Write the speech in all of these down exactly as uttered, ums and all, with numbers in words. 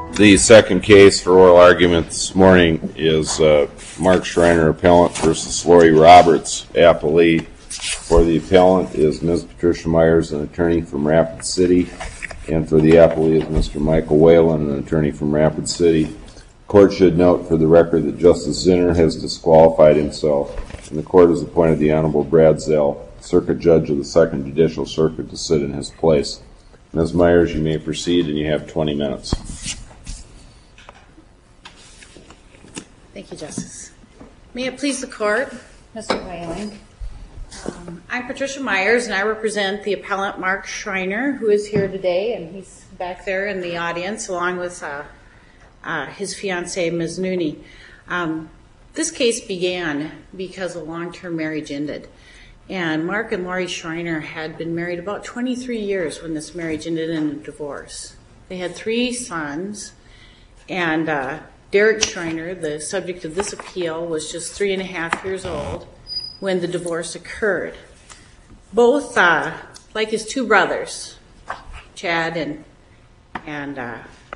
The second case for oral argument this morning is uh, Mark Schreiner, appellant, versus Lori Roberts, appellee. For the appellant is Miz Patricia Myers, an attorney from Rapid City, and for the appellee is Mister Michael Whalen, an attorney from Rapid City. The court should note for the record that Justice Zinner has disqualified himself, and the court has appointed the Honorable Brad Zell, Circuit Judge of the Second Judicial Circuit, to sit in his place. Miz Myers, you may proceed, and you have twenty minutes. Thank you, Justice. May it please the court, Mister Whalen. Um, I'm Patricia Myers, and I represent the appellant Mark Schreiner, who is here today, and he's back there in the audience, along with uh, uh, his fiancée, Miz Nooney. Um, this case began because a long-term marriage ended, and Mark and Lori Schreiner had been married about twenty-three years when this marriage ended in a divorce. They had three sons, and uh, Derek Schreiner, the subject of this appeal, was just three and a half years old when the divorce occurred. Both, uh, like his two brothers, Chad and and uh,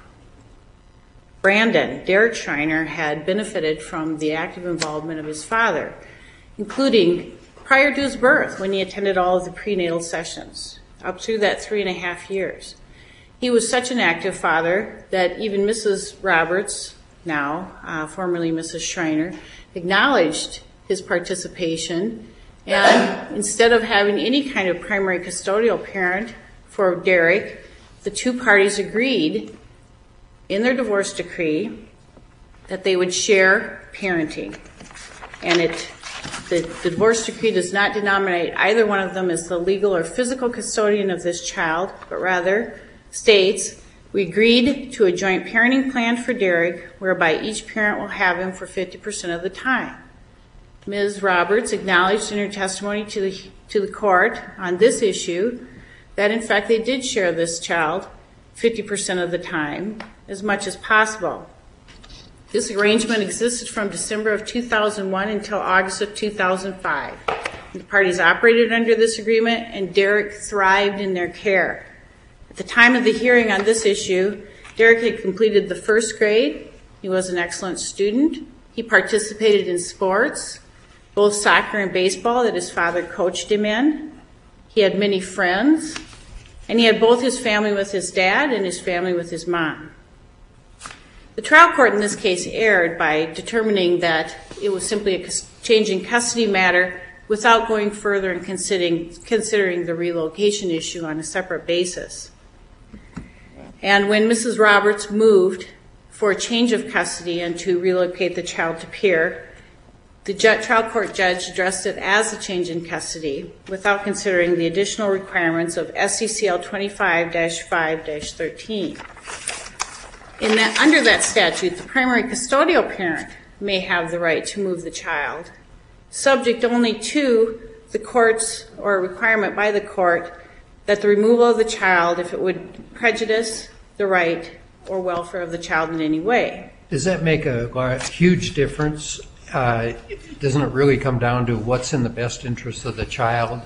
Brandon, Derek Schreiner had benefited from the active involvement of his father, including prior to his birth, when he attended all of the prenatal sessions, up through that three and a half years. He was such an active father that even Missus Roberts, now uh, formerly Missus Schreiner, acknowledged his participation, and instead of having any kind of primary custodial parent for Derek, the two parties agreed in their divorce decree that they would share parenting. And it the, the divorce decree does not denominate either one of them as the legal or physical custodian of this child, but rather states, we agreed to a joint parenting plan for Derek, whereby each parent will have him for fifty percent of the time. Miz Roberts acknowledged in her testimony to the, to the court on this issue that, in fact, they did share this child fifty percent of the time, as much as possible. This arrangement existed from December of two thousand one until August of two thousand five. The parties operated under this agreement, and Derek thrived in their care. At the time of the hearing on this issue, Derek had completed the first grade. He was an excellent student. He participated in sports, both soccer and baseball, that his father coached him in. He had many friends, and he had both his family with his dad and his family with his mom. The trial court in this case erred by determining that it was simply a change in custody matter without going further and considering, considering the relocation issue on a separate basis. And when Missus Roberts moved for a change of custody and to relocate the child to Pierre, the trial court judge addressed it as a change in custody without considering the additional requirements of S C C L twenty-five dash five dash thirteen. In that, under that statute, the primary custodial parent may have the right to move the child, subject only to the court's or requirement by the court that the removal of the child, if it would prejudice the right or welfare of the child in any way. Does that make a, a huge difference? Uh, doesn't it really come down to what's in the best interest of the child?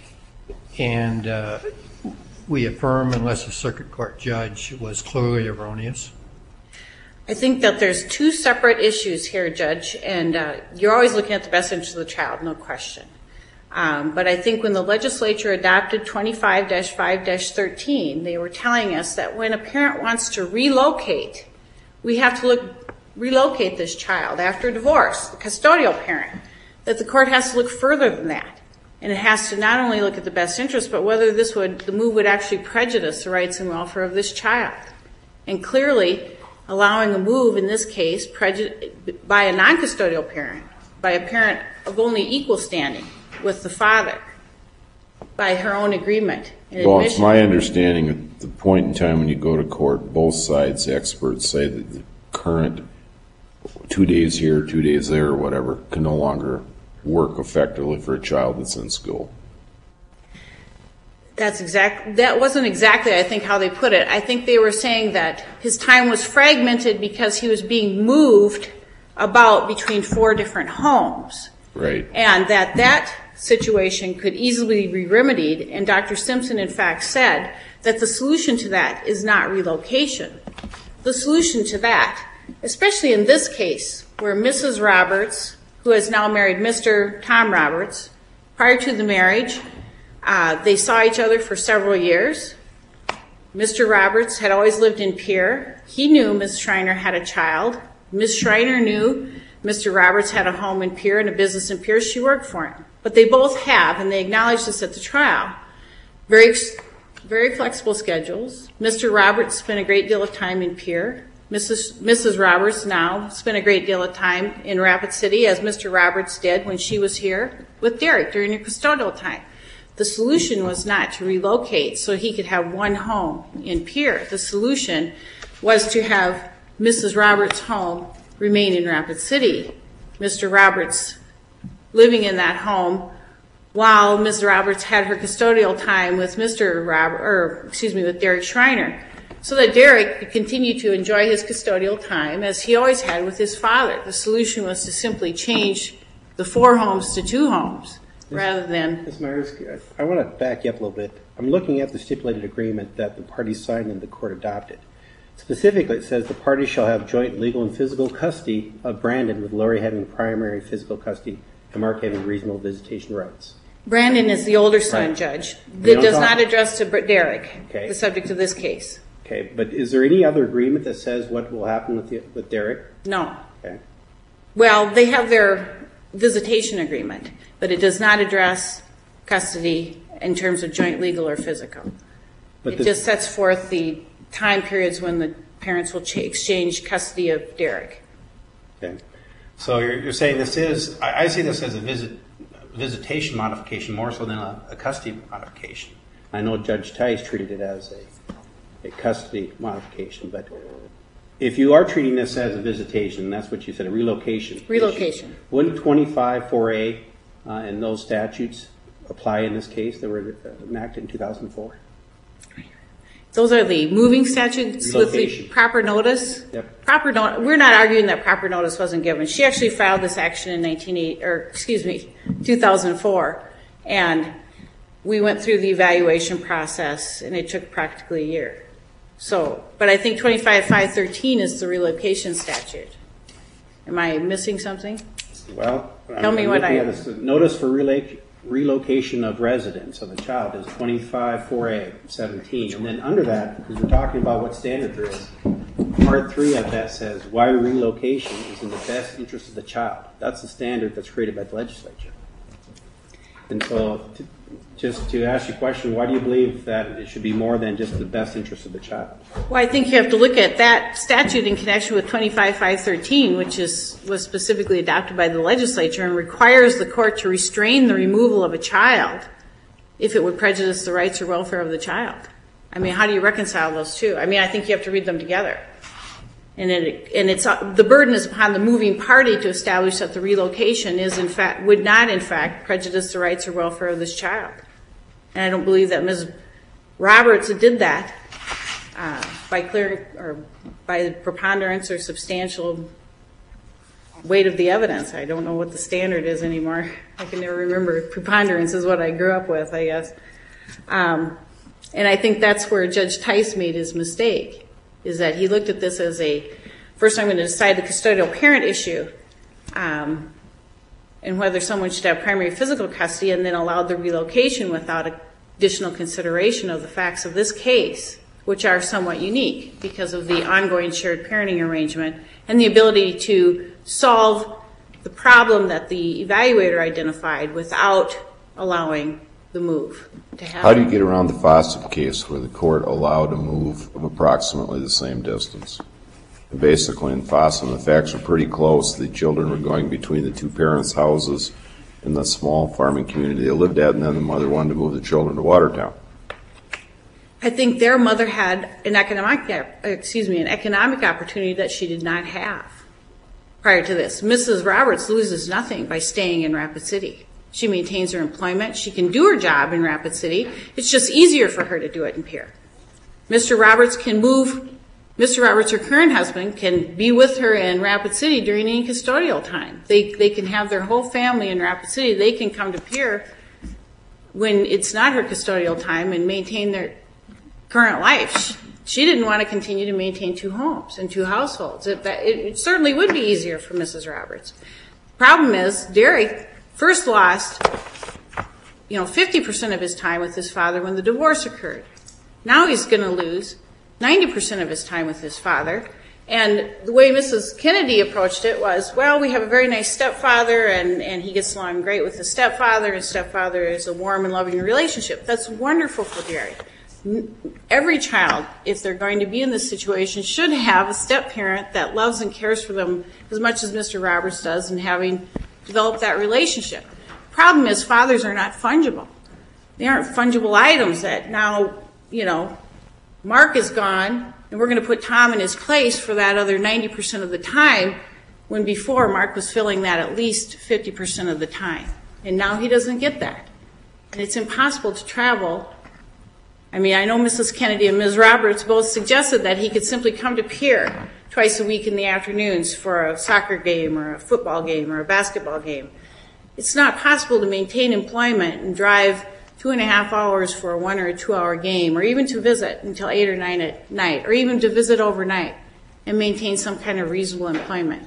And uh, we affirm unless a circuit court judge was clearly erroneous? I think that there's two separate issues here, Judge, and uh, you're always looking at the best interest of the child, no question. Um, but I think when the legislature adopted twenty-five dash five dash thirteen, they were telling us that when a parent wants to relocate, we have to look, relocate this child after divorce, the custodial parent, that the court has to look further than that. And it has to not only look at the best interest, but whether this would, the move would actually prejudice the rights and welfare of this child. And clearly, allowing a move in this case prejudice, by a non-custodial parent, by a parent of only equal standing with the father, by her own agreement and well, admission. It's my understanding at the point in time when you go to court, both sides, experts say that the current two days here, two days there, or whatever, can no longer work effectively for a child that's in school. That's exact. That wasn't exactly, I think, how they put it. I think they were saying that his time was fragmented because he was being moved about between four different homes. Right. And that that situation could easily be remedied, and Doctor Simpson, in fact, said that the solution to that is not relocation, the solution to that, especially in this case where Missus Roberts, who has now married Mister Tom Roberts, prior to the marriage, uh, they saw each other for several years. Mister Roberts had always lived in Pierre. He knew Miz Schreiner had a child. Miz Schreiner knew Mister Roberts had a home in Pierre and a business in Pierre. She worked for him. But they both have, and they acknowledged this at the trial, very, very flexible schedules. Mister Roberts spent a great deal of time in Pierre. Missus Missus Roberts now spent a great deal of time in Rapid City, as Mister Roberts did when she was here with Derek during her custodial time. The solution was not to relocate so he could have one home in Pierre. The solution was to have Missus Roberts' home remain in Rapid City. Mister Roberts living in that home while Miz Roberts had her custodial time with Mister Rob, or excuse me, with Derek Schreiner, so that Derek could continue to enjoy his custodial time as he always had with his father. The solution was to simply change the four homes to two homes rather than... Miz Myers, I want to back you up a little bit. I'm looking at the stipulated agreement that the parties signed and the court adopted. Specifically, it says the parties shall have joint legal and physical custody of Brandon, with Lori having primary physical custody and Mark having reasonable visitation rights. Brandon is the older son, Right. Judge. We That don't does talk- not address to Derek, Okay. the subject of this case. Okay, but is there any other agreement that says what will happen with the, with Derek? No. Okay. Well, they have their visitation agreement, but it does not address custody in terms of joint legal or physical. But It the- just sets forth the time periods when the parents will ch- exchange custody of Derek. Okay. So you're, you're saying this is, I, I see this as a visit, visitation modification more so than a, a custody modification. I know Judge Tice treated it as a, a custody modification, but if you are treating this as a visitation, that's what you said, a relocation. Relocation. issue, Wouldn't twenty-five four A uh, and those statutes apply in this case that were enacted in two thousand four? Those are the moving statutes with the Relocation. proper notice. Yep. Proper no- We're not arguing that proper notice wasn't given. She actually filed this action in nineteen eighty, or excuse me, two thousand four, and we went through the evaluation process, and it took practically a year. So, but I think twenty-five five thirteen is the relocation statute. Am I missing something? Well, Tell I'm me what looking I- at this. Notice for reloc- relocation of residence of a child is twenty-five four A seventeen, and then under that, because we're talking about what standard there is, part three of that says why relocation is in the best interest of the child. That's the standard that's created by the legislature. And so, to, just to ask you a question, why do you believe that it should be more than just the best interest of the child? Well, I think you have to look at that statute in connection with twenty-five five thirteen, which is, was specifically adopted by the legislature and requires the court to restrain the removal of a child if it would prejudice the rights or welfare of the child. I mean, how do you reconcile those two? I mean, I think you have to read them together. And it, and it's, uh, the burden is upon the moving party to establish that the relocation is in fact, would not in fact prejudice the rights or welfare of this child. And I don't believe that Miz Roberts did that uh, by clear or by the preponderance or substantial weight of the evidence. I don't know what the standard is anymore. I can never remember. Preponderance is what I grew up with, I guess. Um, and I think that's where Judge Tice made his mistake, is that he looked at this as a, first I'm going to decide the custodial parent issue, um, and whether someone should have primary physical custody, and then allowed the relocation without additional consideration of the facts of this case, which are somewhat unique because of the ongoing shared parenting arrangement and the ability to solve the problem that the evaluator identified without allowing the move to happen. How do you get around the Fossett case where the court allowed a move of approximately the same distance? And basically in Fossett, the facts were pretty close. The children were going between the two parents' houses in the small farming community they lived at, and then the mother wanted to move the children to Watertown. I think their mother had an economic, excuse me, an economic opportunity that she did not have prior to this. Missus Roberts loses nothing by staying in Rapid City. She maintains her employment. She can do her job in Rapid City. It's just easier for her to do it in Pierre. Mister Roberts can move, Mister Roberts, her current husband, can be with her in Rapid City during any custodial time. They, they can have their whole family in Rapid City. They can come to Pierre when it's not her custodial time and maintain their current life. She didn't want to continue to maintain two homes and two households. It, that, it, it certainly would be easier for Missus Roberts. Problem is, Derek first lost, you know, fifty percent of his time with his father when the divorce occurred. Now he's going to lose ninety percent of his time with his father. And the way Missus Kennedy approached it was, well, we have a very nice stepfather, and, and he gets along great with his stepfather, and stepfather is a warm and loving relationship. That's wonderful for Derek. Every child, if they're going to be in this situation, should have a step-parent that loves and cares for them as much as Mister Roberts does, and having developed that relationship. Problem is, fathers are not fungible. They aren't fungible items that now, you know, Mark is gone, and we're going to put Tom in his place for that other ninety percent of the time, when before Mark was filling that at least fifty percent of the time. And now he doesn't get that. And it's impossible to travel. I mean, I know Missus Kennedy and Miz Roberts both suggested that he could simply come to Pierre twice a week in the afternoons for a soccer game or a football game or a basketball game. It's not possible to maintain employment and drive two and a half hours for a one or a two hour game, or even to visit until eight or nine at night, or even to visit overnight and maintain some kind of reasonable employment.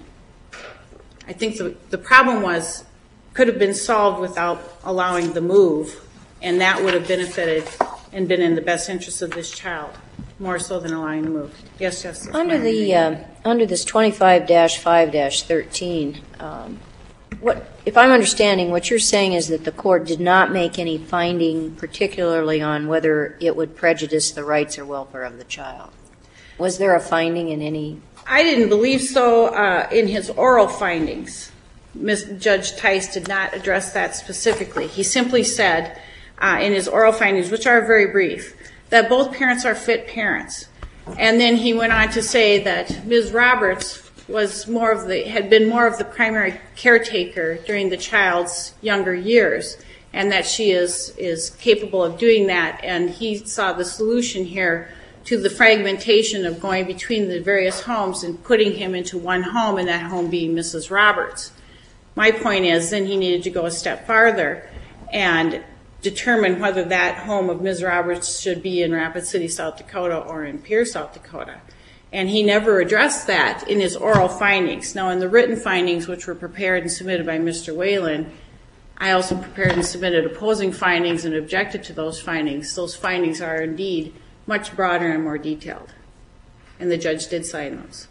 I think the, the problem was, could have been solved without allowing the move, and that would have benefited and been in the best interest of this child, more so than allowing the move. Yes, Justice. Under the uh, under this twenty-five dash five dash thirteen, um, what if I'm understanding, what you're saying is that the court did not make any finding particularly on whether it would prejudice the rights or welfare of the child. Was there a finding in any? I didn't believe so uh, in his oral findings. Miz Judge Tice did not address that specifically. He simply said uh, in his oral findings, which are very brief, that both parents are fit parents. And then he went on to say that Miz Roberts was more of the, had been more of the primary caretaker during the child's younger years, and that she is, is capable of doing that. And he saw the solution here to the fragmentation of going between the various homes and putting him into one home, and that home being Missus Roberts. My point is, then he needed to go a step farther and determine whether that home of Miz Roberts should be in Rapid City, South Dakota, or in Pierre, South Dakota. And he never addressed that in his oral findings. Now, in the written findings, which were prepared and submitted by Mister Whalen, I also prepared and submitted opposing findings and objected to those findings. Those findings are indeed much broader and more detailed. And the judge did sign those.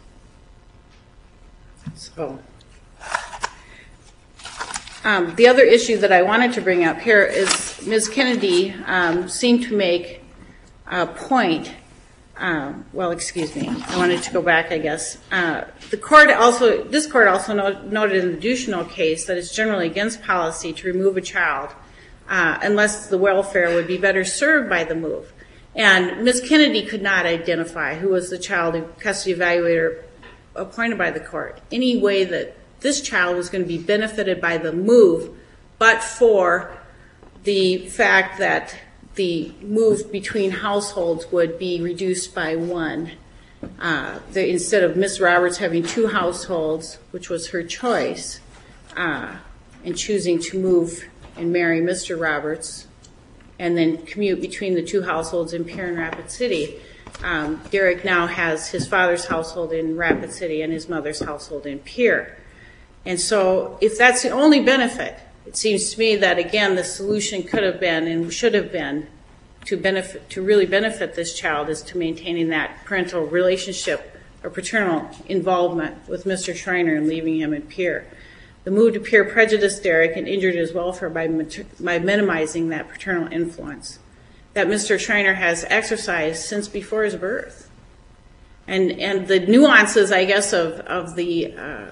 So, um, the other issue that I wanted to bring up here is Miz Kennedy um, seemed to make a point. Um, well, excuse me. I wanted to go back, I guess. Uh, the court also, this court also not, noted in the Ducheneau case that it's generally against policy to remove a child uh, unless the welfare would be better served by the move. And Miz Kennedy could not identify who was the child custody evaluator appointed by the court. Any way that this child was going to be benefited by the move, but for the fact that the move between households would be reduced by one. Uh, the, instead of Miss Roberts having two households, which was her choice, uh, and choosing to move and marry Mister Roberts, and then commute between the two households in Pierre and Rapid City, um, Derek now has his father's household in Rapid City and his mother's household in Pierre. And so if that's the only benefit, it seems to me that, again, the solution could have been and should have been to benefit, to really benefit this child is to maintaining that parental relationship or paternal involvement with Mister Schreiner and leaving him in Pierre. The move to Pierre prejudiced Derek and injured his welfare by, by minimizing that paternal influence that Mister Schreiner has exercised since before his birth. And, and the nuances, I guess, of, of the uh,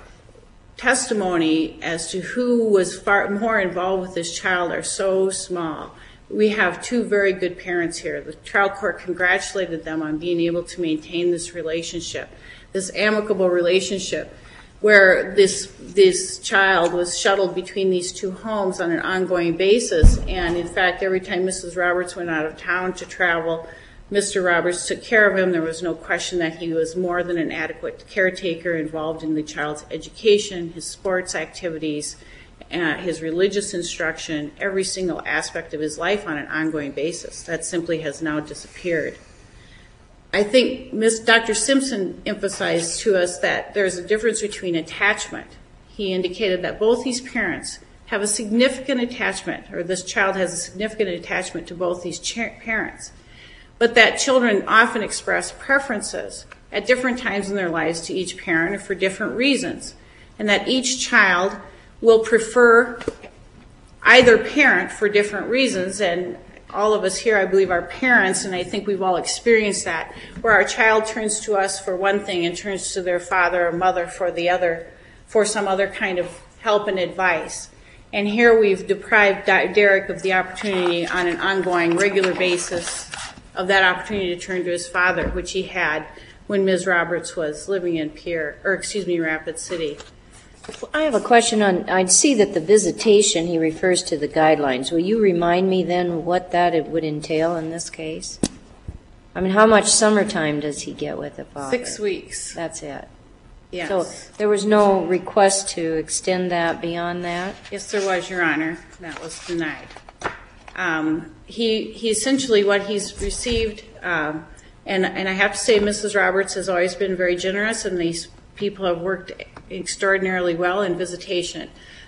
testimony as to who was far more involved with this child are so small. We have two very good parents here. The trial court congratulated them on being able to maintain this relationship, this amicable relationship, where this this child was shuttled between these two homes on an ongoing basis. And in fact, every time Missus Roberts went out of town to travel, Mister Roberts took care of him. There was no question that he was more than an adequate caretaker involved in the child's education, his sports activities, uh, his religious instruction, every single aspect of his life on an ongoing basis. That simply has now disappeared. I think Miz Doctor Simpson emphasized to us that there's a difference between attachment. He indicated that both these parents have a significant attachment, or this child has a significant attachment to both these cha- parents, but that children often express preferences at different times in their lives to each parent or for different reasons, and that each child will prefer either parent for different reasons. And all of us here, I believe, are parents, and I think we've all experienced that, where our child turns to us for one thing and turns to their father or mother for the other, for some other kind of help and advice. And here we've deprived Derek of the opportunity on an ongoing, regular basis of that opportunity to turn to his father, which he had when Miz Roberts was living in Pierre, or excuse me, Rapid City. I have a question on, I see that the visitation, he refers to the guidelines. Will you remind me then what that it would entail in this case? I mean, how much summertime does he get with the father? Six weeks. That's it. Yes. So there was no request to extend that beyond that? Yes, there was, Your Honor. That was denied. Um, he, he essentially, what he's received, um, and, and I have to say Missus Roberts has always been very generous, and these people have worked extraordinarily well in visitation.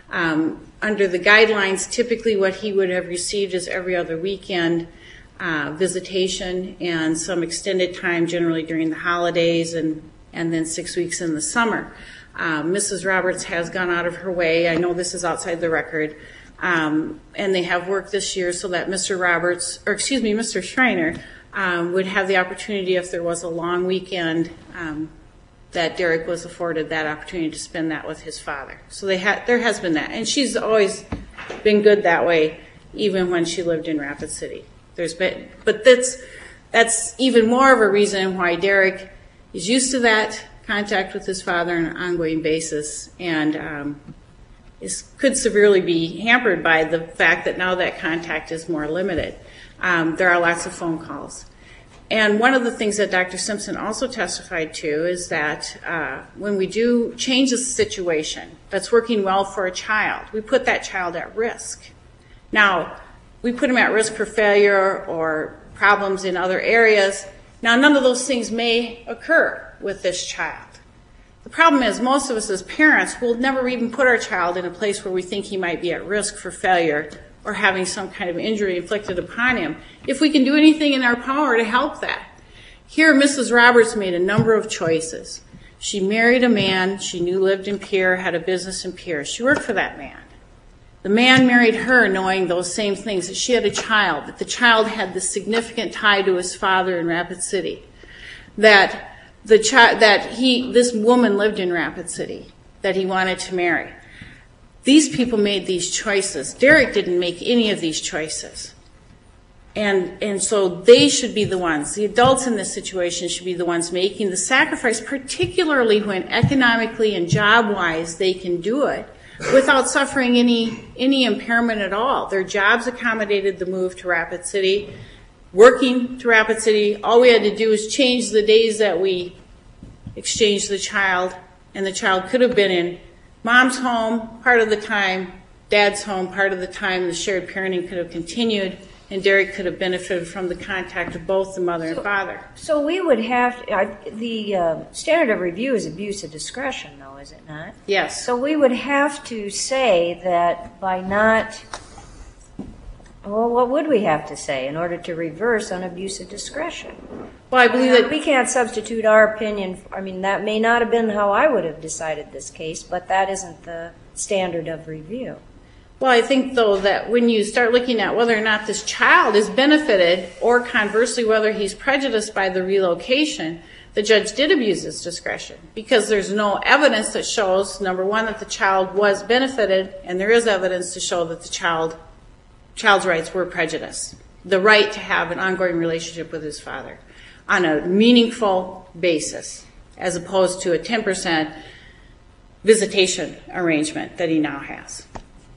Um, under the guidelines, typically what he would have received is every other weekend uh, visitation and some extended time, generally during the holidays, and, and then six weeks in the summer. Uh, Missus Roberts has gone out of her way. I know this is outside the record. Um, and they have worked this year so that Mister Roberts, or excuse me, Mister Schreiner, um, would have the opportunity, if there was a long weekend, um, that Derek was afforded that opportunity to spend that with his father. So they ha- there has been that. And she's always been good that way, even when she lived in Rapid City. There's been, but that's, that's even more of a reason why Derek is used to that contact with his father on an ongoing basis, and um, is, could severely be hampered by the fact that now that contact is more limited. Um, there are lots of phone calls. And one of the things that Doctor Simpson also testified to is that uh, when we do change a situation that's working well for a child, we put that child at risk. Now, we put him at risk for failure or problems in other areas. Now, none of those things may occur with this child. The problem is most of us as parents will never even put our child in a place where we think he might be at risk for failure or having some kind of injury inflicted upon him, if we can do anything in our power to help that. Here, Missus Roberts made a number of choices. She married a man she knew lived in Pierre, had a business in Pierre. She worked for that man. The man married her knowing those same things, that she had a child, that the child had this significant tie to his father in Rapid City, that the chi- that he, this woman lived in Rapid City, that he wanted to marry. These people made these choices. Derek didn't make any of these choices. And and so they should be the ones, the adults in this situation should be the ones making the sacrifice, particularly when economically and job-wise they can do it without suffering any any impairment at all. Their jobs accommodated the move to Rapid City. Working to Rapid City, all we had to do was change the days that we exchanged the child, and the child could have been in mom's home part of the time, dad's home part of the time. The shared parenting could have continued, and Derek could have benefited from the contact of both the mother and father. So we would have, uh, the uh, standard of review is abuse of discretion, though, is it not? Yes. So we would have to say that by not, well, what would we have to say in order to reverse on abuse of discretion? Well, I believe Uh, that we can't substitute our opinion. I mean, that may not have been how I would have decided this case, but that isn't the standard of review. Well, I think, though, that when you start looking at whether or not this child is benefited, or conversely, whether he's prejudiced by the relocation, the judge did abuse his discretion, because there's no evidence that shows, number one, that the child was benefited, and there is evidence to show that the child, child's rights were prejudiced. The right to have an ongoing relationship with his father on a meaningful basis, as opposed to a ten percent visitation arrangement that he now has.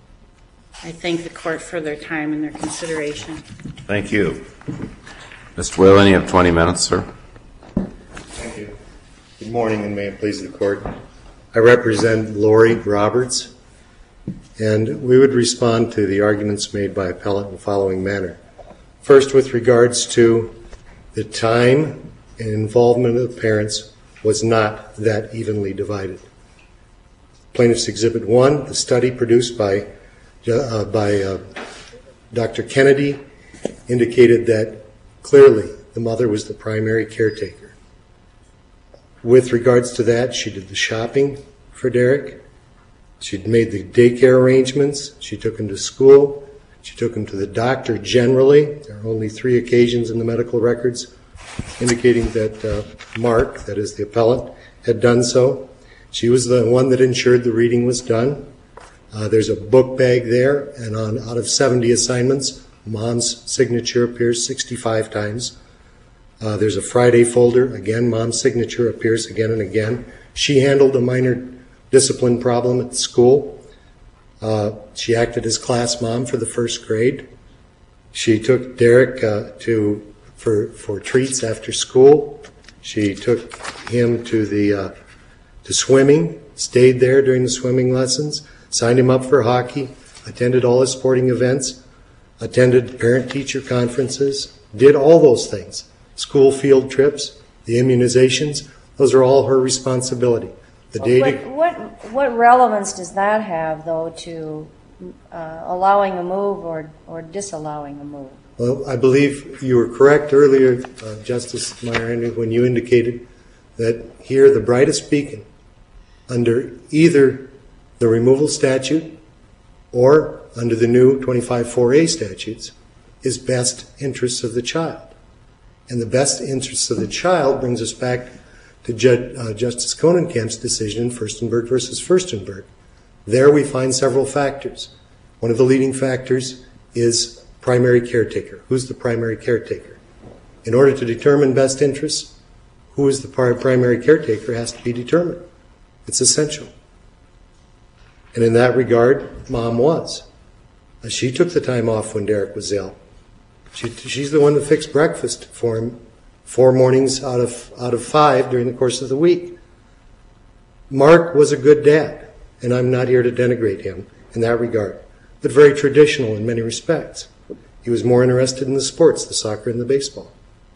I thank the court for their time and their consideration. Thank you. Mister Whalen, you have twenty minutes, sir. Thank you. Good morning, and may it please the court. I represent Lori Roberts, and we would respond to the arguments made by appellant in the following manner. First, with regards to the time and involvement of the parents was not that evenly divided. Plaintiff's Exhibit one, the study produced by, uh, by uh, Doctor Kennedy, indicated that clearly the mother was the primary caretaker. With regards to that, she did the shopping for Derek. She'd made the daycare arrangements. She took him to school. She took him to the doctor generally. There are only three occasions in the medical records indicating that uh, Mark, that is the appellant, had done so. She was the one that ensured the reading was done. Uh, there's a book bag there, and on out of seventy assignments, Mom's signature appears sixty-five times. Uh, there's a Friday folder. Again, Mom's signature appears again and again. She handled a minor discipline problem at school. Uh, she acted as class mom for the first grade. She took Derek uh, to for for treats after school. She took him to the uh, to swimming. Stayed there during the swimming lessons. Signed him up for hockey. Attended all his sporting events. Attended parent-teacher conferences. Did all those things. School field trips, the immunizations. Those are all her responsibility. The data. What, what what relevance does that have, though, to uh, allowing a move or or disallowing a move? Well, I believe you were correct earlier, uh, Justice Meyer, when you indicated that here the brightest beacon under either the removal statute or under the new twenty-five four A statutes is best interests of the child. And the best interests of the child brings us back to Judge, uh, Justice Conencamp's decision in Furstenberg versus Furstenberg. There we find several factors. One of the leading factors is primary caretaker. Who's the primary caretaker? In order to determine best interests, who is the primary caretaker has to be determined. It's essential. And in that regard, Mom was. She took the time off when Derek was ill. She, she's the one that fixed breakfast for him four mornings out of out of five during the course of the week. Mark was a good dad, and I'm not here to denigrate him in that regard, but very traditional in many respects. He was more interested in the sports, the soccer and the baseball.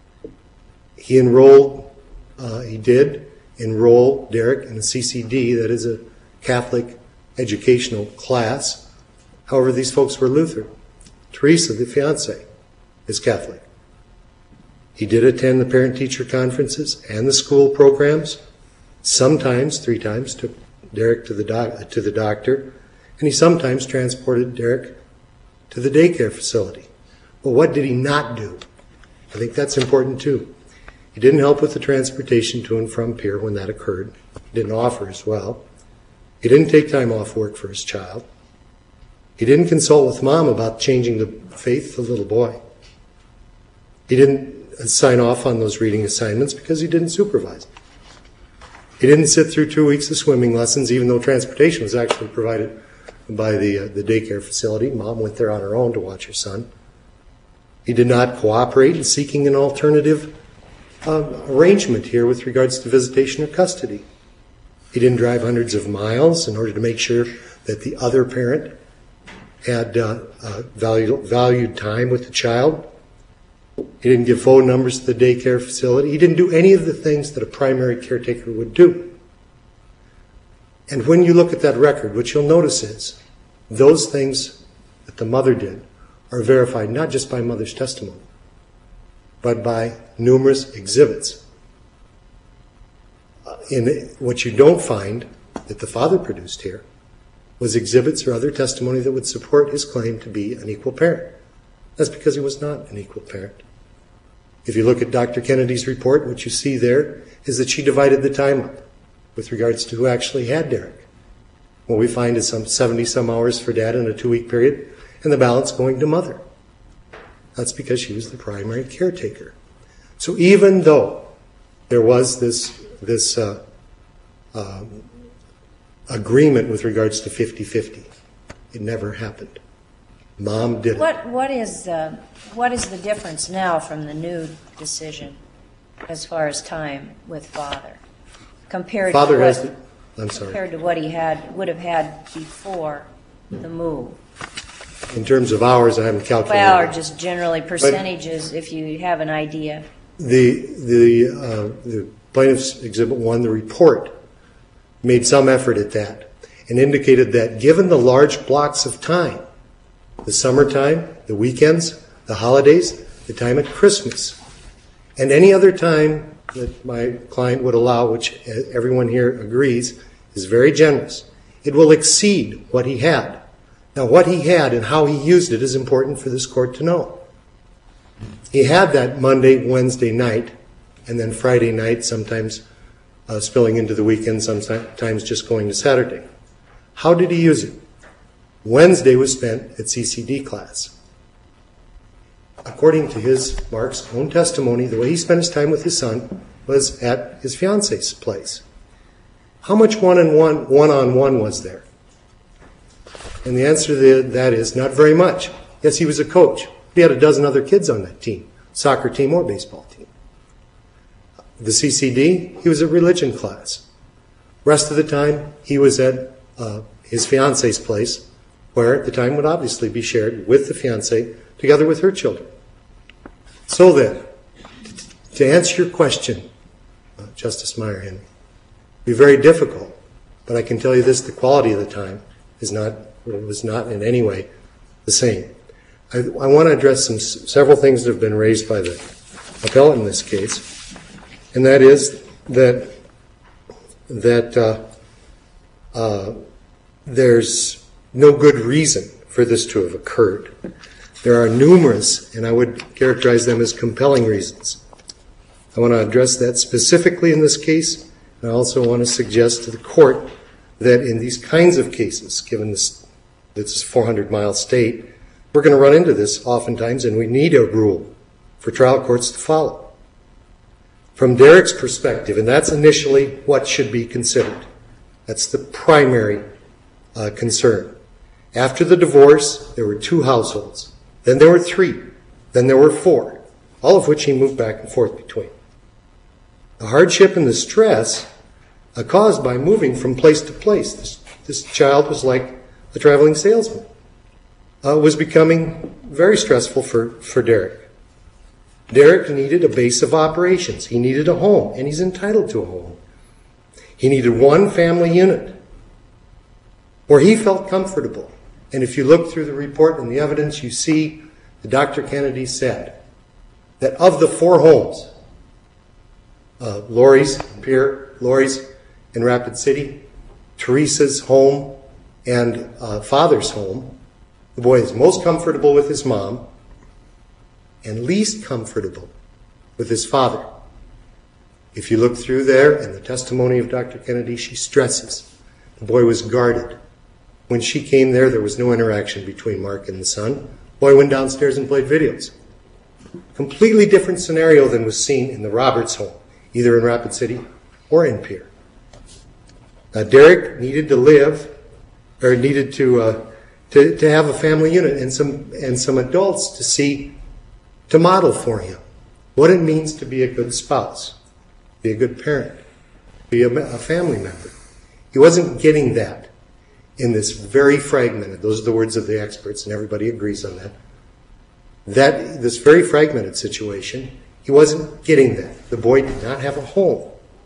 He enrolled, uh, he did enroll Derek in a C C D, that is a Catholic educational class. However, these folks were Lutheran. Teresa, the fiancée, is Catholic. He did attend the parent-teacher conferences and the school programs. Sometimes, three times, took Derek to the doc- to the doctor, and he sometimes transported Derek to the daycare facility. But what did he not do? I think that's important too. He didn't help with the transportation to and from Pier when that occurred. He didn't offer as well. He didn't take time off work for his child. He didn't consult with Mom about changing the faith of the little boy. He didn't sign off on those reading assignments because he didn't supervise. He didn't sit through two weeks of swimming lessons, even though transportation was actually provided by the uh, the daycare facility. Mom went there on her own to watch her son. He did not cooperate in seeking an alternative uh, arrangement here with regards to visitation or custody. He didn't drive hundreds of miles in order to make sure that the other parent had uh, uh, valued, valued time with the child. He didn't give phone numbers to the daycare facility. He didn't do any of the things that a primary caretaker would do. And when you look at that record, what you'll notice is those things that the mother did are verified not just by mother's testimony, but by numerous exhibits. Uh, in what you don't find that the father produced here was exhibits or other testimony that would support his claim to be an equal parent. That's because he was not an equal parent. If you look at Doctor Kennedy's report, what you see there is that she divided the time up with regards to who actually had Derek. What we find is some seventy-some hours for dad in a two-week period, and the balance going to mother. That's because she was the primary caretaker. So even though there was this, this uh, uh, agreement with regards to fifty-fifty, it never happened. Mom did it. What what is uh, what is the difference now from the new decision as far as time with father compared Father to what, has the, I'm sorry. compared to what he had would have had before the move? In terms of hours, I haven't calculated. Well, or just generally percentages, if you have an idea. the the, uh, the plaintiff's Exhibit one, the report, made some effort at that and indicated that given the large blocks of time, the summertime, the weekends, the holidays, the time at Christmas, and any other time that my client would allow, which everyone here agrees is very generous, it will exceed what he had. Now, what he had and how he used it is important for this court to know. He had that Monday, Wednesday night, and then Friday night, sometimes uh, spilling into the weekend, sometimes just going to Saturday. How did he use it? Wednesday was spent at C C D class. According to his, Mark's own testimony, the way he spent his time with his son was at his fiance's place. How much one-on-one, one-on-one was there? And the answer to that is not very much. Yes, he was a coach. He had a dozen other kids on that team, soccer team or baseball team. The C C D, he was at religion class. Rest of the time, he was at uh, his fiance's place, where at the time would obviously be shared with the fiancée together with her children. So then, to answer your question, uh, Justice Meyer Henry, it'd be very difficult, but I can tell you this, the quality of the time is not, was not in any way the same. I, I want to address some several things that have been raised by the appellant in this case, and that is that that uh, uh, there's no good reason for this to have occurred. There are numerous, and I would characterize them as compelling reasons. I want to address that specifically in this case, and I also want to suggest to the court that in these kinds of cases, given this, this four hundred mile state, we're going to run into this oftentimes, and we need a rule for trial courts to follow. From Derek's perspective, and that's initially what should be considered. That's the primary uh, concern. After the divorce, there were two households. Then there were three. Then there were four, all of which he moved back and forth between. The hardship and the stress uh, caused by moving from place to place. This, this child was like a traveling salesman. Uh, was becoming very stressful for, for Derek. Derek needed a base of operations. He needed a home, and he's entitled to a home. He needed one family unit where he felt comfortable. And if you look through the report and the evidence, you see that Doctor Kennedy said that of the four homes, uh, Lori's, Pierre, Lori's in Rapid City, Teresa's home, and uh, father's home, the boy is most comfortable with his mom and least comfortable with his father. If you look through there and the testimony of Doctor Kennedy, she stresses the boy was guarded. When she came there, there was no interaction between Mark and the son. The boy went downstairs and played videos. Completely different scenario than was seen in the Roberts home, either in Rapid City or in Pierre. Now, Derek needed to live, or needed to uh, to, to have a family unit and some and some adults to see, to model for him what it means to be a good spouse, be a good parent, be a, a family member. He wasn't getting that in this very fragmented, those are the words of the experts, and everybody agrees on that, that this very fragmented situation, he wasn't getting that. The boy did not have a home.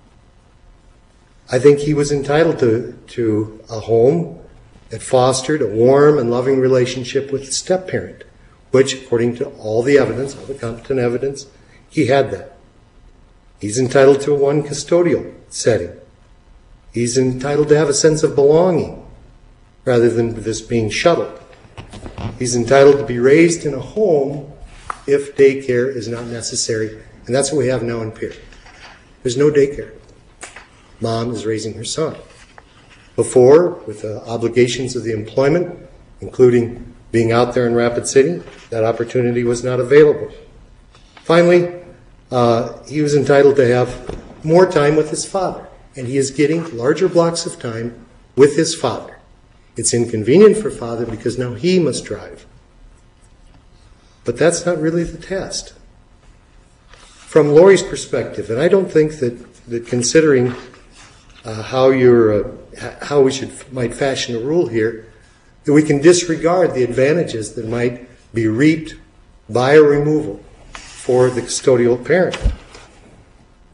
I think he was entitled to, to a home that fostered a warm and loving relationship with his step-parent, which, according to all the evidence, all the competent evidence, he had that. He's entitled to a one custodial setting. He's entitled to have a sense of belonging rather than this being shuttled. He's entitled to be raised in a home if daycare is not necessary, and that's what we have now in Pierre. There's no daycare. Mom is raising her son. Before, with the obligations of the employment, including being out there in Rapid City, that opportunity was not available. Finally, uh, he was entitled to have more time with his father, and he is getting larger blocks of time with his father. It's inconvenient for father because now he must drive. But that's not really the test. From Lori's perspective, and I don't think that, that considering uh, how you're, uh, how we should might fashion a rule here, that we can disregard the advantages that might be reaped by a removal for the custodial parent.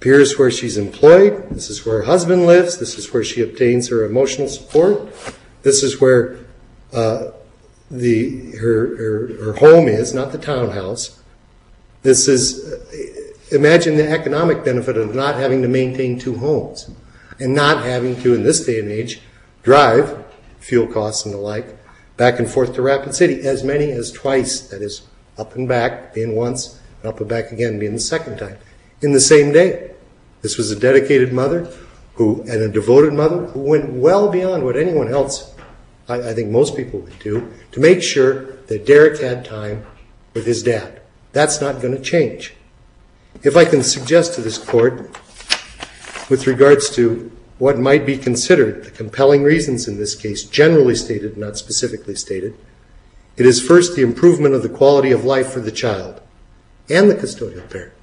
appears where she's employed. This is where her husband lives. This is where she obtains her emotional support. This is where uh, the her, her her home is, not the townhouse. This is, uh, imagine the economic benefit of not having to maintain two homes and not having to, in this day and age, drive, fuel costs and the like, back and forth to Rapid City, as many as twice, that is, up and back being once, and up and back again being the second time, in the same day. This was a dedicated mother who, and a devoted mother who went well beyond what anyone else, I, I think most people would do, to make sure that Derek had time with his dad. That's not going to change. If I can suggest to this court, with regards to what might be considered the compelling reasons in this case, generally stated, not specifically stated, it is first the improvement of the quality of life for the child and the custodial parent.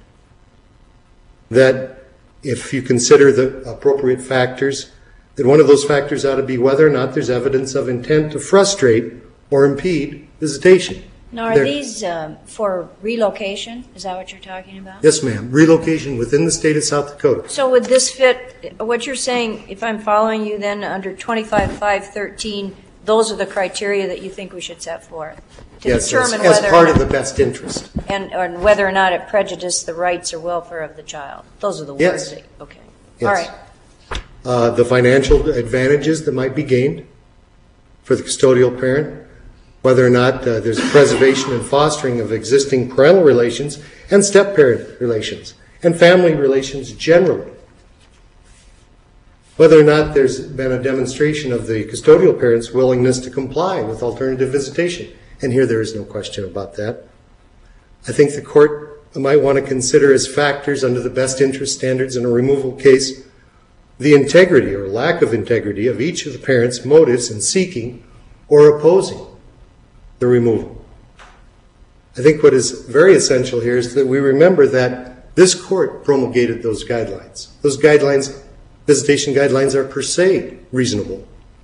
That if you consider the appropriate factors, that one of those factors ought to be whether or not there's evidence of intent to frustrate or impede visitation. Now, are There- these um, for relocation? Is that what you're talking about? Yes, ma'am. Relocation within the state of South Dakota. So would this fit, what you're saying, if I'm following you then, under twenty-five five thirteen, those are the criteria that you think we should set for it? To Yes, as, determine as whether part or of not- the best interest. And, and whether or not it prejudiced the rights or welfare of the child. Those are the words. Yes. that- Okay. Yes. All right. Uh, the financial advantages that might be gained for the custodial parent, whether or not uh, there's preservation and fostering of existing parental relations and step-parent relations and family relations generally. Whether or not there's been a demonstration of the custodial parent's willingness to comply with alternative visitation. And here there is no question about that. I think the court might want to consider as factors under the best interest standards in a removal case the integrity or lack of integrity of each of the parents' motives in seeking or opposing the removal. I think what is very essential here is that we remember that this court promulgated those guidelines. Those guidelines, visitation guidelines, are per se reasonable.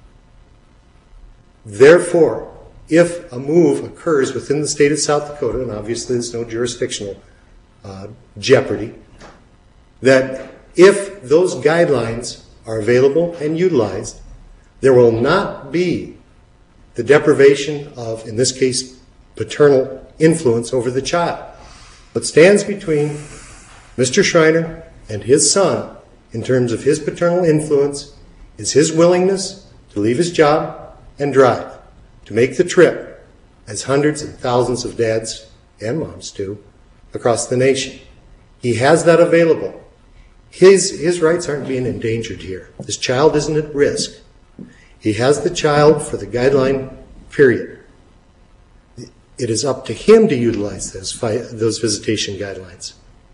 Therefore, if a move occurs within the state of South Dakota, and obviously there's no jurisdictional uh, jeopardy, that if those guidelines are available and utilized, there will not be the deprivation of, in this case, paternal influence over the child. What stands between Mister Schreiner and his son in terms of his paternal influence is his willingness to leave his job and drive, to make the trip, as hundreds and thousands of dads and moms do, across the nation. He has that available. His, his rights aren't being endangered here. This child isn't at risk. He has the child for the guideline period. It is up to him to utilize those, those visitation guidelines.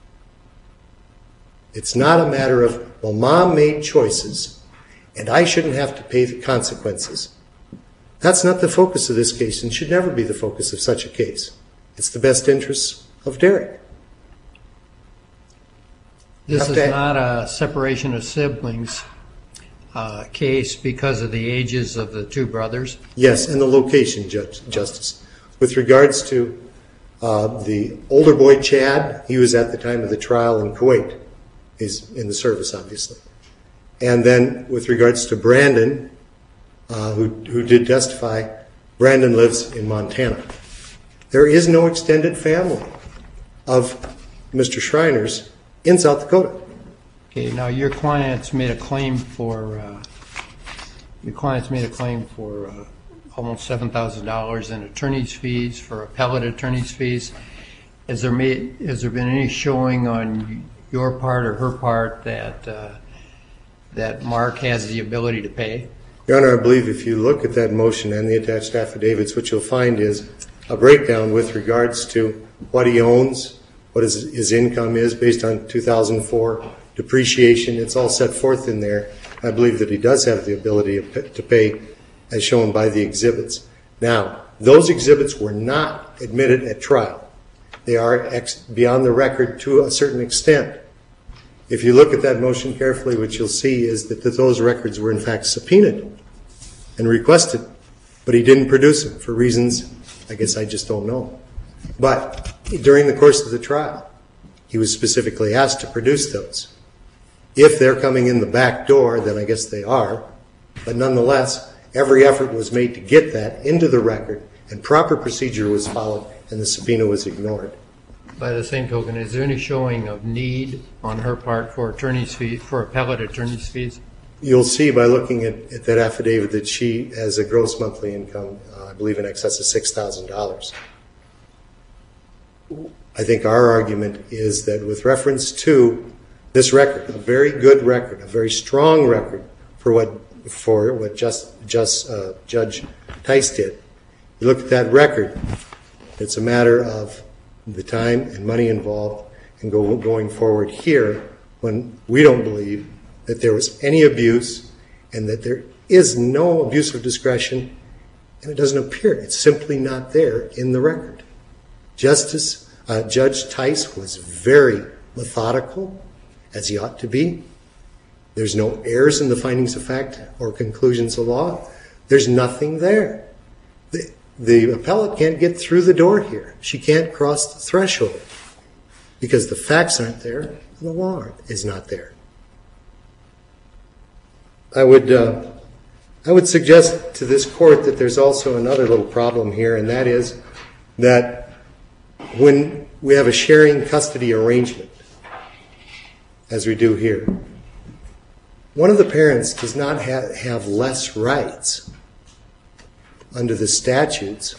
It's not a matter of, well, mom made choices, and I shouldn't have to pay the consequences. That's not the focus of this case and should never be the focus of such a case. It's the best interests of Derek. This Have is to- not a separation of siblings uh, case because of the ages of the two brothers. Yes, and the location, Judge, Justice. With regards to uh, the older boy, Chad, he was at the time of the trial in Kuwait. He's in the service, obviously. And then with regards to Brandon, uh, who, who did testify, Brandon lives in Montana. There is no extended family of Mister Schreiner's in South Dakota. Okay, now your clients made a claim for uh, your clients made a claim for uh, almost seven thousand dollars in attorney's fees, for appellate attorney's fees. Has there made has there been any showing on your part or her part that uh, that Mark has the ability to pay? Your Honor, I believe if you look at that motion and the attached affidavits, what you'll find is a breakdown with regards to what he owns, what his, his income is based on two thousand four depreciation. It's all set forth in there. I believe that he does have the ability to pay as shown by the exhibits. Now, those exhibits were not admitted at trial. They are ex- beyond the record to a certain extent. If you look at that motion carefully, what you'll see is that those records were in fact subpoenaed and requested, but he didn't produce them for reasons I guess I just don't know. But during the course of the trial, he was specifically asked to produce those. If they're coming in the back door, then I guess they are. But nonetheless, every effort was made to get that into the record, and proper procedure was followed, and the subpoena was ignored. By the same token, is there any showing of need on her part for attorney's fees, for appellate attorney's fees? You'll see by looking at, at that affidavit that she has a gross monthly income, uh, I believe, in excess of six thousand dollars. I think our argument is that with reference to this record, a very good record, a very strong record for what for what just, just uh, Judge Tice did, you look at that record, it's a matter of the time and money involved, and go, going forward here, when we don't believe that there was any abuse and that there is no abuse of discretion, and it doesn't appear. It's simply not there in the record. Justice uh, Judge Tice was very methodical, as he ought to be. There's no errors in the findings of fact or conclusions of law. There's nothing there. The, the appellate can't get through the door here. She can't cross the threshold because the facts aren't there and the law is not there. I would uh, I would suggest to this court that there's also another little problem here, and that is that when we have a sharing custody arrangement, as we do here, one of the parents does not ha- have less rights under the statutes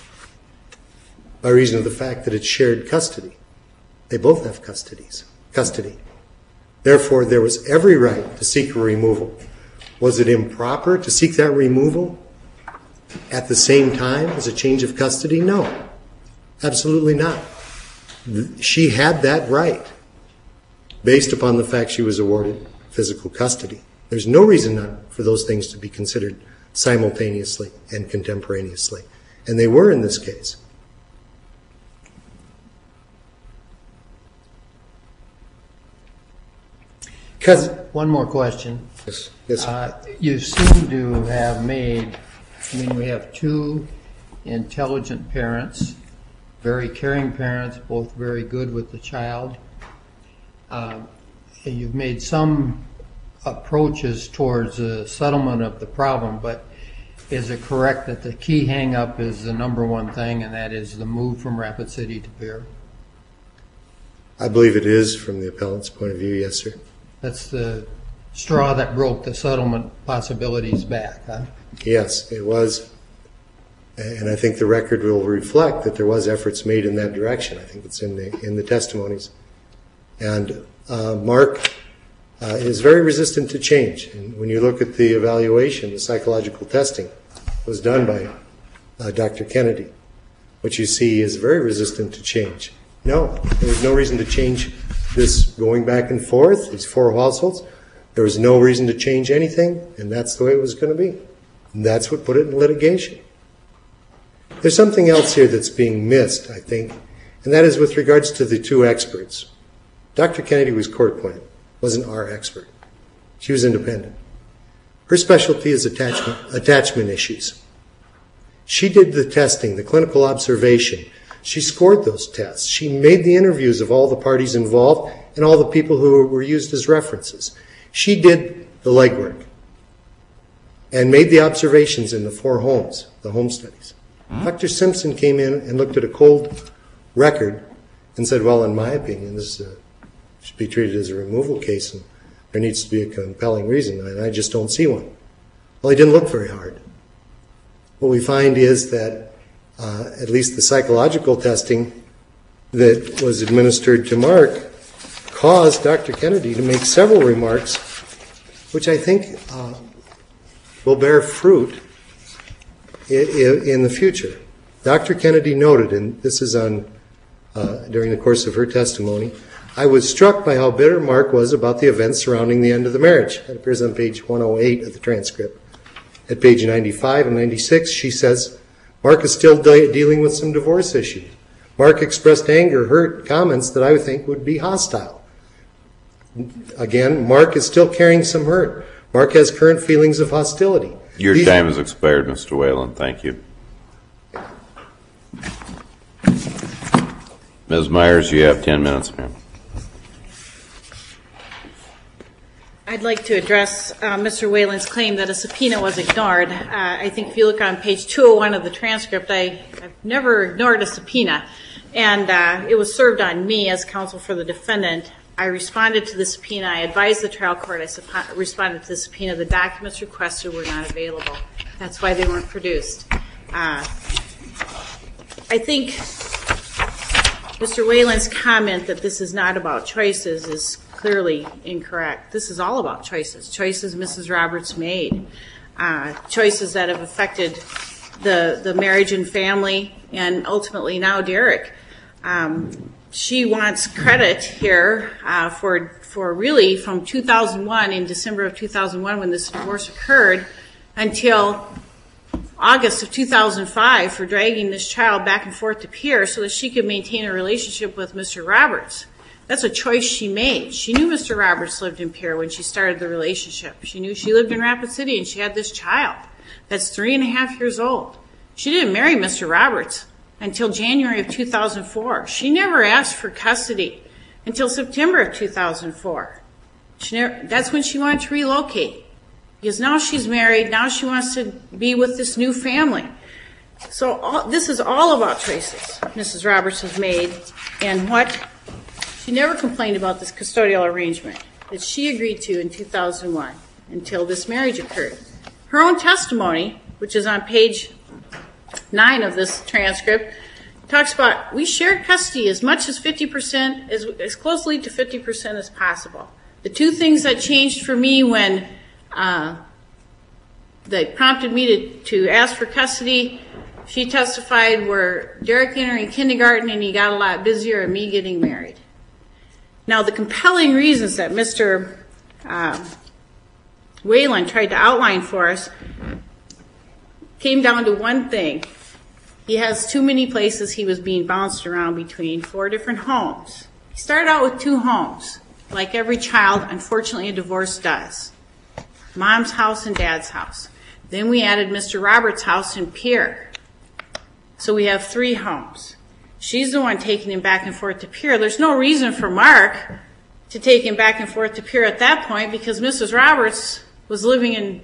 by reason of the fact that it's shared custody. They both have custodies, custody. Therefore, there was every right to seek a removal. Was it improper to seek that removal at the same time as a change of custody? No, absolutely not. She had that right based upon the fact she was awarded physical custody. There's no reason not for those things to be considered simultaneously and contemporaneously. And they were in this case. Because One more question. yes, yes, Uh, you seem to have made, I mean, we have two intelligent parents, very caring parents, both very good with the child. Uh, and you've made some approaches towards a settlement of the problem, but is it correct that the key hang-up is the number one thing, and that is the move from Rapid City to Pierre? I believe it is from the appellant's point of view, yes, sir. That's the straw that broke the settlement possibilities back, huh? Yes, it was. And I think the record will reflect that there was efforts made in that direction. I think it's in the in the testimonies. And uh, Mark uh, is very resistant to change. And when you look at the evaluation, the psychological testing was done by uh, Doctor Kennedy. What you see is very resistant to change. No, there was no reason to change this going back and forth, these four households. There was no reason to change anything, and that's the way it was going to be. And that's what put it in litigation. There's something else here that's being missed, I think, and that is with regards to the two experts. Doctor Kennedy was court-appointed, wasn't our expert. She was independent. Her specialty is attachment, attachment issues. She did the testing, the clinical observation. She scored those tests. She made the interviews of all the parties involved and all the people who were used as references. She did the legwork and made the observations in the four homes, the home studies. Mm-hmm. Doctor Simpson came in and looked at a cold record and said, well, in my opinion, this uh, should be treated as a removal case and there needs to be a compelling reason, and I just don't see one. Well, he didn't look very hard. What we find is that uh, at least the psychological testing that was administered to Mark caused Doctor Kennedy to make several remarks, which I think uh, will bear fruit in, in the future. Doctor Kennedy noted, and this is on uh, during the course of her testimony, I was struck by how bitter Mark was about the events surrounding the end of the marriage. That appears on page one oh eight of the transcript. At page ninety-five and ninety-six, she says, Mark is still de- dealing with some divorce issues. Mark expressed anger, hurt, comments that I would think would be hostile. Again, Mark is still carrying some hurt. Mark has current feelings of hostility. Your These- time has expired, Mister Whalen. Thank you. Miz Myers, you have ten minutes, ma'am. I'd like to address uh, Mister Whalen's claim that a subpoena was ignored. Uh, I think if you look on page two oh one of the transcript, I, I've never ignored a subpoena. And uh, it was served on me as counsel for the defendant. I responded to the subpoena. I advised the trial court. I supp- responded to the subpoena. The documents requested were not available. That's why they weren't produced. Uh, I think Mister Whalen's comment that this is not about choices is clearly incorrect. This is all about choices, choices Missus Roberts made, uh, choices that have affected the the marriage and family, and ultimately now Derek. Um, she wants credit here uh, for for really from two thousand one, in December of two thousand one, when this divorce occurred, until August of two thousand five, for dragging this child back and forth to Pierre so that she could maintain a relationship with Mister Roberts. That's a choice she made. She knew Mister Roberts lived in Pierre when she started the relationship. She knew she lived in Rapid City and she had this child that's three and a half years old. She didn't marry Mister Roberts until January of two thousand four. She never asked for custody until September of two thousand four. She never, that's when she wanted to relocate. Because now she's married, now she wants to be with this new family. So all, this is all about choices Missus Roberts has made, and what she never complained about this custodial arrangement that she agreed to in two thousand one until this marriage occurred. Her own testimony, which is on page nine of this transcript, talks about we shared custody as much as fifty percent, as, as closely to fifty percent as possible. The two things that changed for me when uh, that prompted me to, to ask for custody, she testified, were Derek entering kindergarten and he got a lot busier, and me getting married. Now, the compelling reasons that Mister Uh, Whalen tried to outline for us came down to one thing. He has too many places he was being bounced around between, four different homes. He started out with two homes, like every child, unfortunately, a divorce does. Mom's house and Dad's house. Then we added Mister Roberts' house in Pierre. So we have three homes. She's the one taking him back and forth to Pierre. There's no reason for Mark to take him back and forth to Pierre at that point, because Missus Roberts was living in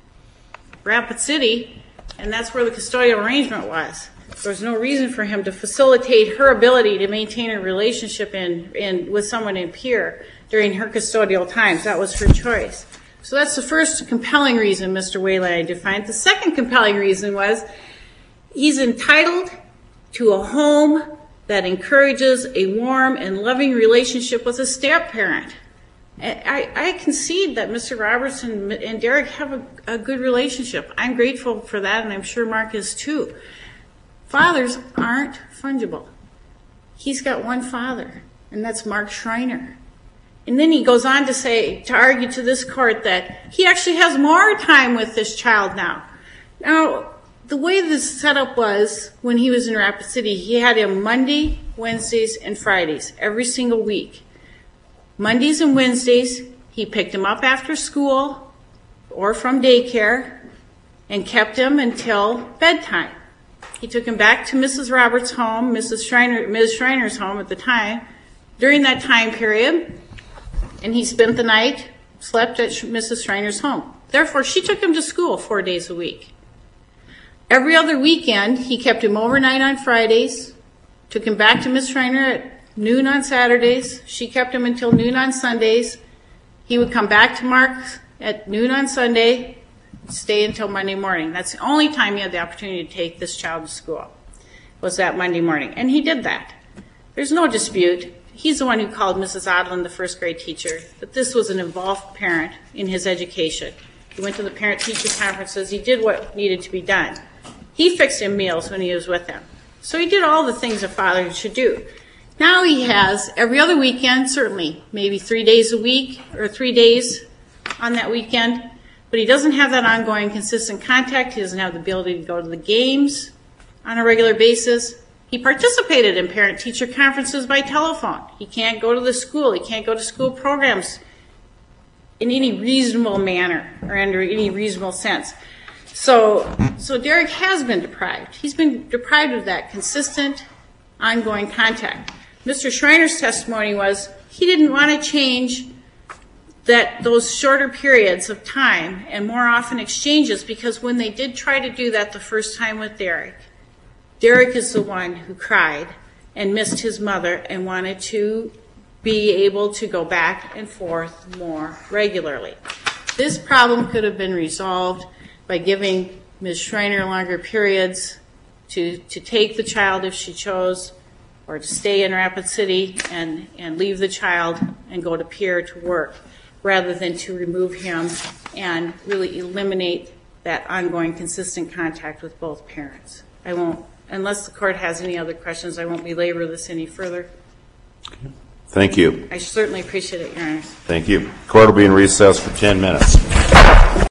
Rapid City, and that's where the custodial arrangement was. There was no reason for him to facilitate her ability to maintain a relationship in, in with someone in Pierre during her custodial times. That was her choice. So that's the first compelling reason Mister Whalen defined. The second compelling reason was he's entitled to a home that encourages a warm and loving relationship with a step-parent. I, I concede that Mister Roberts and, and Derek have a, a good relationship. I'm grateful for that, and I'm sure Mark is too. Fathers aren't fungible. He's got one father, and that's Mark Schreiner. And then he goes on to say, to argue to this court that he actually has more time with this child now. Now, the way this setup was when he was in Rapid City, he had him Monday, Wednesdays, and Fridays every single week. Mondays and Wednesdays, he picked him up after school or from daycare and kept him until bedtime. He took him back to Missus Roberts' home, Missus Schreiner, Miz Schreiner's home at the time, during that time period, and he spent the night, slept at Missus Schreiner's home. Therefore, she took him to school four days a week. Every other weekend, he kept him overnight on Fridays, took him back to Miz Schreiner at noon on Saturdays. She kept him until noon on Sundays. He would come back to Mark at noon on Sunday, stay until Monday morning. That's the only time he had the opportunity to take this child to school, was that Monday morning. And he did that. There's no dispute. He's the one who called Missus Odlin, the first grade teacher, that this was an involved parent in his education. He went to the parent-teacher conferences. He did what needed to be done. He fixed him meals when he was with them. So he did all the things a father should do. Now he has every other weekend, certainly, maybe three days a week or three days on that weekend, but he doesn't have that ongoing consistent contact. He doesn't have the ability to go to the games on a regular basis. He participated in parent-teacher conferences by telephone. He can't go to the school. He can't go to school programs in any reasonable manner or under any reasonable sense. So, so Derek has been deprived. He's been deprived of that consistent, ongoing contact. Mister Schreiner's testimony was he didn't want to change that those shorter periods of time and more often exchanges, because when they did try to do that the first time with Derek, Derek is the one who cried and missed his mother and wanted to be able to go back and forth more regularly. This problem could have been resolved by giving Miz Schreiner longer periods to, to take the child if she chose, or to stay in Rapid City and, and leave the child and go to Pierre to work, rather than to remove him and really eliminate that ongoing consistent contact with both parents. I won't, unless the court has any other questions, I won't belabor this any further. Thank you. I certainly appreciate it, Your Honor. Thank you. Court will be in recess for ten minutes.